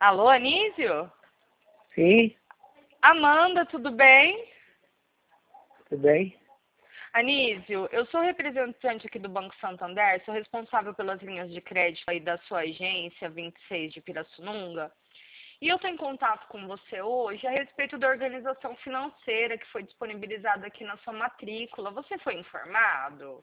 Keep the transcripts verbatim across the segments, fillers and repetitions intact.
Alô, Anísio? Sim, Amanda, tudo bem? tudo bem? Anísio, eu sou representante aqui do Banco Santander, sou responsável pelas linhas de crédito aí da sua agência vinte e seis de Pirassununga. E eu estou em contato com você hoje a respeito da organização financeira que foi disponibilizada aqui na sua matrícula. Você foi informado?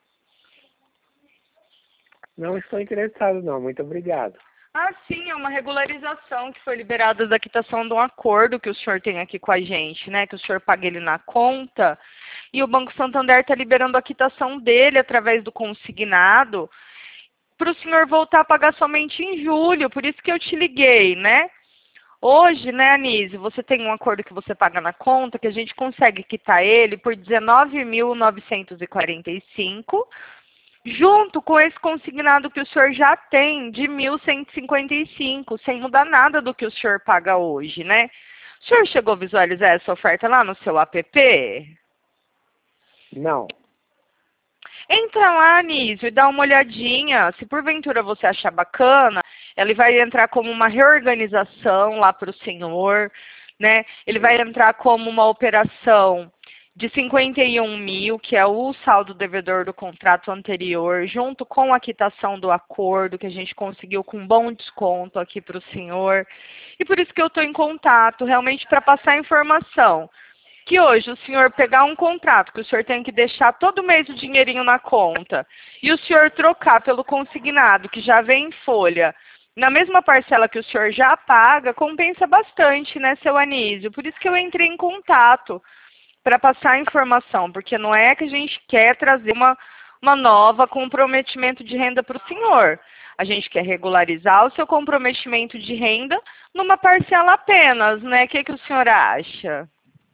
Não estou interessado não, muito obrigado. Ah, sim, é uma regularização que foi liberada da quitação de um acordo que o senhor tem aqui com a gente, né? Que o senhor paga ele na conta. E o Banco Santander está liberando a quitação dele através do consignado para o senhor voltar a pagar somente em julho. Por isso que eu te liguei, né? Hoje, né, Anísio, você tem um acordo que você paga na conta, que a gente consegue quitar ele por dezenove mil novecentos e quarenta e cinco reais, junto com esse consignado que o senhor já tem de mil cento e cinquenta e cinco, sem mudar nada do que o senhor paga hoje, né? O senhor chegou a visualizar essa oferta lá no seu app? Não, Entra lá, Anísio, e dá uma olhadinha. Se porventura você achar bacana, ele vai entrar como uma reorganização lá para o senhor, né? Ele vai entrar como uma operação de cinquenta e um mil, que é o saldo devedor do contrato anterior, junto com a quitação do acordo, que a gente conseguiu com um bom desconto aqui para o senhor. E por isso que eu estou em contato, realmente para passar a informação. Que hoje o senhor pegar um contrato, que o senhor tem que deixar todo mês o dinheirinho na conta, e o senhor trocar pelo consignado, que já vem em folha, na mesma parcela que o senhor já paga, compensa bastante, né, seu Anísio? Por isso que eu entrei em contato, para passar a informação, porque não é que a gente quer trazer uma, uma nova comprometimento de renda para o senhor. A gente quer regularizar o seu comprometimento de renda numa parcela apenas, né? O que, que o senhor acha?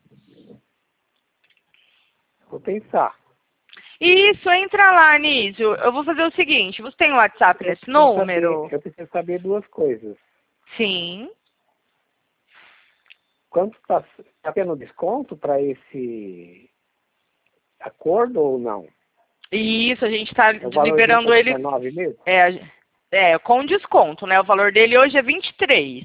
vou pensar. Isso, entra lá, Anísio. Eu vou fazer o seguinte, você tem o WhatsApp Eu nesse preciso número? saber, eu preciso saber duas coisas. Sim. Quanto está tá tendo desconto para esse acordo ou não? Isso, a gente está É o valor de liberando ele dezenove mil? é, é, com desconto, né? O valor dele hoje é vinte e três.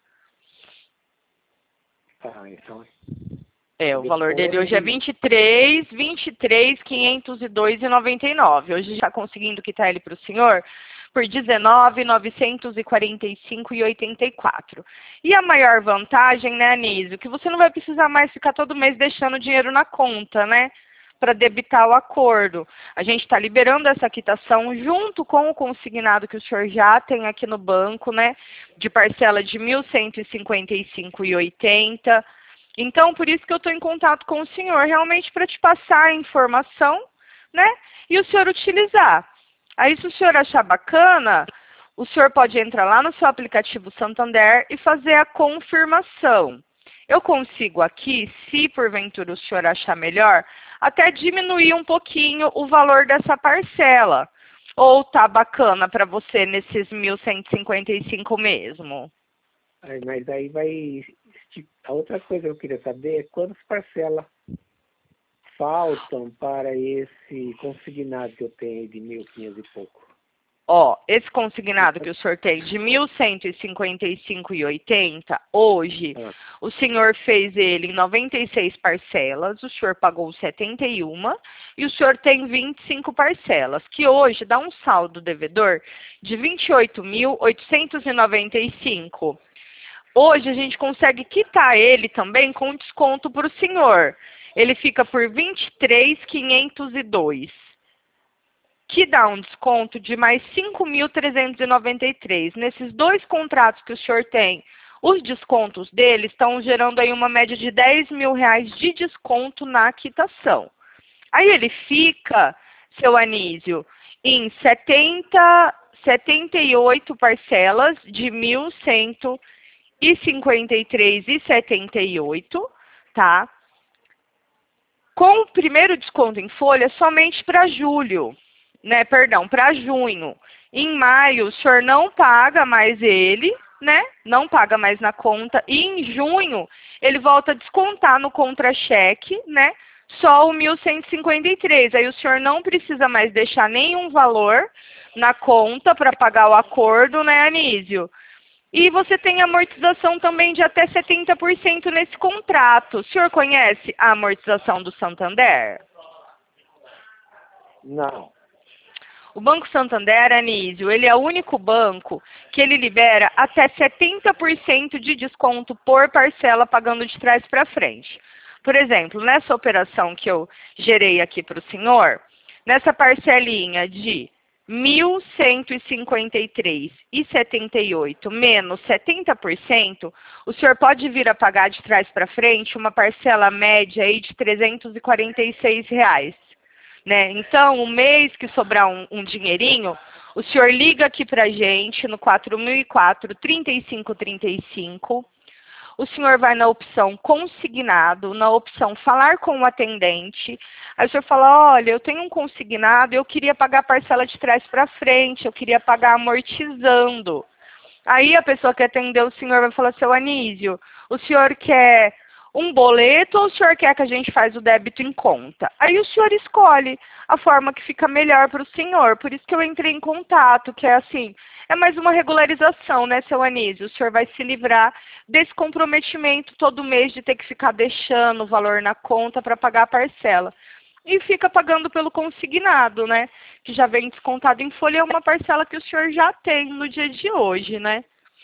Tá, então. É, o valor dele Depois, hoje é vinte e três, vinte e três, quinhentos e dois e noventa e nove. Hoje está conseguindo quitar ele para o senhor por dezenove mil novecentos e quarenta e cinco reais e oitenta e quatro centavos. E a maior vantagem, né, Anísio, que você não vai precisar mais ficar todo mês deixando dinheiro na conta, né, para debitar o acordo. A gente está liberando essa quitação junto com o consignado que o senhor já tem aqui no banco, né, de parcela de mil cento e cinquenta e cinco reais e oitenta centavos. Então, por isso que eu estou em contato com o senhor, realmente para te passar a informação, né? E o senhor utilizar. Aí, se o senhor achar bacana, o senhor pode entrar lá no seu aplicativo Santander e fazer a confirmação. Eu consigo aqui, se porventura o senhor achar melhor, até diminuir um pouquinho o valor dessa parcela. Ou tá bacana para você nesses mil cento e cinquenta e cinco mesmo? aí, mas aí vai... A outra coisa que eu queria saber é quantas parcelas faltam para esse consignado que eu tenho de mil e quinhentos e pouco. Ó, esse consignado que o senhor tem de mil cento e cinquenta e cinco reais e oitenta centavos, hoje, Ah, o senhor fez ele em noventa e seis parcelas, o senhor pagou setenta e uma e o senhor tem vinte e cinco parcelas, que hoje dá um saldo devedor de vinte e oito mil oitocentos e noventa e cinco reais. Hoje a gente consegue quitar ele também com desconto para o senhor. Ele fica por vinte e três mil quinhentos e dois reais. Que dá um desconto de mais cinco mil trezentos e noventa e três reais. Nesses dois contratos que o senhor tem, os descontos dele estão gerando aí uma média de dez mil reais de desconto na quitação. Aí ele fica, seu Anísio, em setenta, setenta e oito parcelas de mil cento e cinquenta e três reais e setenta e oito centavos, tá? Com o primeiro desconto em folha somente para julho. Né, perdão, para junho. Em maio, o senhor não paga mais ele, né? Não paga mais na conta. E em junho, ele volta a descontar no contra-cheque, né? Só o mil cento e cinquenta e três. Aí o senhor não precisa mais deixar nenhum valor na conta para pagar o acordo, né, Anísio? E você tem amortização também de até setenta por cento nesse contrato. O senhor conhece a amortização do Santander? Não. O Banco Santander, Anísio, ele é o único banco que ele libera até setenta por cento de desconto por parcela pagando de trás para frente. Por exemplo, nessa operação que eu gerei aqui para o senhor, nessa parcelinha de mil cento e cinquenta e três reais e setenta e oito centavos menos setenta por cento, o senhor pode vir a pagar de trás para frente uma parcela média aí de trezentos e quarenta e seis reais. Né? Então, um mês que sobrar um, um dinheirinho, o senhor liga aqui para a gente no quatro mil e quatro, trinta e cinco trinta e cinco. O senhor vai na opção consignado, na opção falar com o atendente. Aí o senhor fala, olha, eu tenho um consignado, eu queria pagar a parcela de trás para frente, eu queria pagar amortizando. Aí a pessoa que atendeu o senhor vai falar, seu Anísio, o senhor quer um boleto ou o senhor quer que a gente faz o débito em conta? Aí o senhor escolhe a forma que fica melhor para o senhor. Por isso que eu entrei em contato, que é assim, é mais uma regularização, né, seu Anísio? O senhor vai se livrar desse comprometimento todo mês de ter que ficar deixando o valor na conta para pagar a parcela. E fica pagando pelo consignado, né? Que já vem descontado em folha, é uma parcela que o senhor já tem no dia de hoje, né?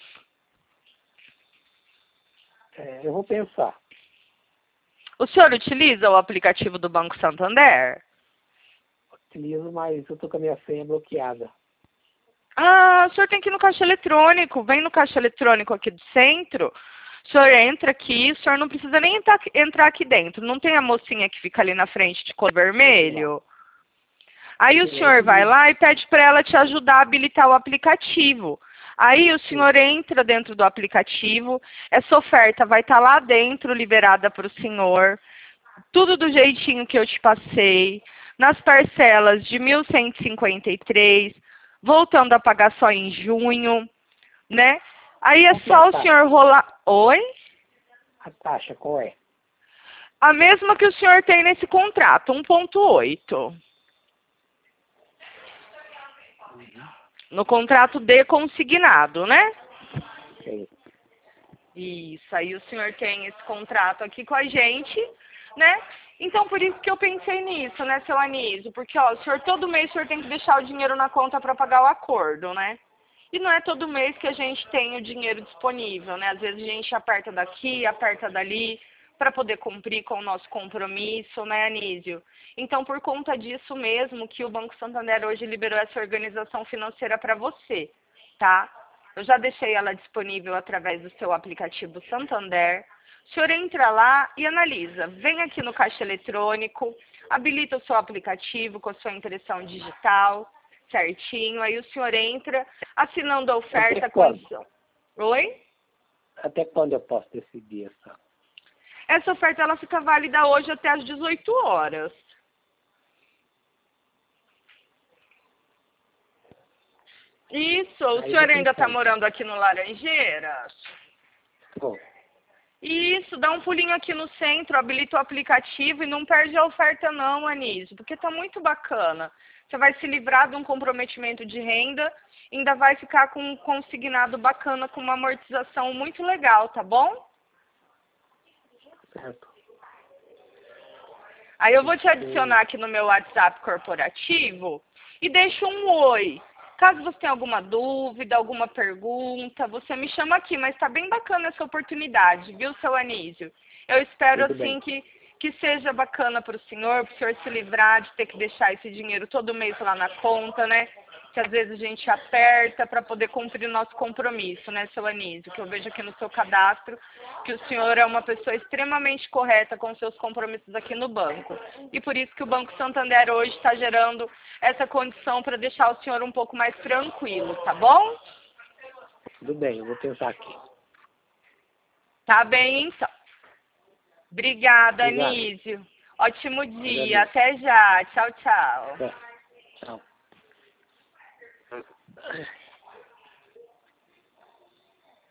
É, eu vou pensar. O senhor utiliza o aplicativo do Banco Santander? Utilizo, mas eu tô com a minha senha bloqueada. Ah, o senhor tem que ir no caixa eletrônico. Vem no caixa eletrônico aqui do centro. O senhor entra aqui, o senhor não precisa nem entrar, entrar aqui dentro. Não tem a mocinha que fica ali na frente de cor vermelho? Aí o senhor vai lá e pede para ela te ajudar a habilitar o aplicativo. Aí o senhor entra dentro do aplicativo, essa oferta vai estar lá dentro, liberada para o senhor, tudo do jeitinho que eu te passei, nas parcelas de mil cento e cinquenta e três, voltando a pagar só em junho, né? Aí é só o senhor rolar... Oi? A taxa qual é? A mesma que o senhor tem nesse contrato, um ponto oito. No contrato de consignado, né? Sim. Isso, aí o senhor tem esse contrato aqui com a gente, né? Então, por isso que eu pensei nisso, né, seu Anísio? Porque, ó, o senhor, todo mês o senhor tem que deixar o dinheiro na conta para pagar o acordo, né? E não é todo mês que a gente tem o dinheiro disponível, né? Às vezes a gente aperta daqui, aperta dali, para poder cumprir com o nosso compromisso, né, Anísio? Então, por conta disso mesmo que o Banco Santander hoje liberou essa organização financeira para você, tá? Eu já deixei ela disponível através do seu aplicativo Santander. O senhor entra lá e analisa. Vem aqui no caixa eletrônico, habilita o seu aplicativo com a sua impressão digital, certinho. Aí o senhor entra, assinando a oferta, a condição. Oi? Até quando eu posso decidir essa? Essa oferta ela fica válida hoje até às dezoito horas. Isso, o Aí senhor eu ainda está pensar. morando aqui no Laranjeiras? Bom, Isso, dá um pulinho aqui no centro, habilita o aplicativo e não perde a oferta não, Anísio, porque está muito bacana. Você vai se livrar de um comprometimento de renda, ainda vai ficar com um consignado bacana, com uma amortização muito legal, tá bom? certo. Aí eu vou te adicionar aqui no meu WhatsApp corporativo e deixo um oi. Caso você tenha alguma dúvida, alguma pergunta, você me chama aqui, mas está bem bacana essa oportunidade, viu, seu Anísio? Eu espero, Tudo assim, bem. que, que seja bacana para o senhor, para o senhor se livrar de ter que deixar esse dinheiro todo mês lá na conta, né? Que às vezes a gente aperta para poder cumprir o nosso compromisso, né, seu Anísio? Que eu vejo aqui no seu cadastro que o senhor é uma pessoa extremamente correta com seus compromissos aqui no banco. E por isso que o Banco Santander hoje está gerando essa condição para deixar o senhor um pouco mais tranquilo, tá bom? Tudo bem, eu vou pensar aqui. Tá bem, então. Obrigada, Obrigado. Anísio. Ótimo dia. Agradeço. Até já. Tchau, tchau. Até. Tchau.